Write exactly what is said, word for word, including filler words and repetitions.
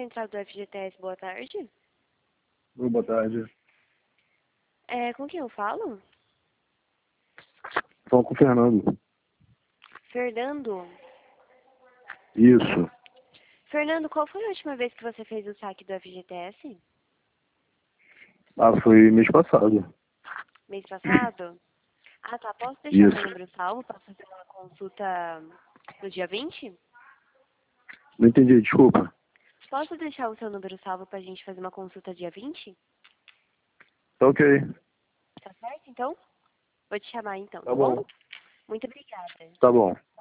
central do F G T S, boa tarde. Oi, boa tarde. É, com quem eu falo? Fala com o Fernando. Fernando. Isso. Fernando, qual foi a última vez que você fez o saque do F G T S? Ah, foi mês passado. Mês passado? Ah, tá. Posso deixar o seu Isso. número salvo para fazer uma consulta no dia vinte? Não entendi, desculpa. Posso deixar o seu número salvo para a gente fazer uma consulta dia vinte? Tá ok. Tá certo, então? Vou te chamar então, tá Tá bom? bom. Muito obrigada. Tá bom.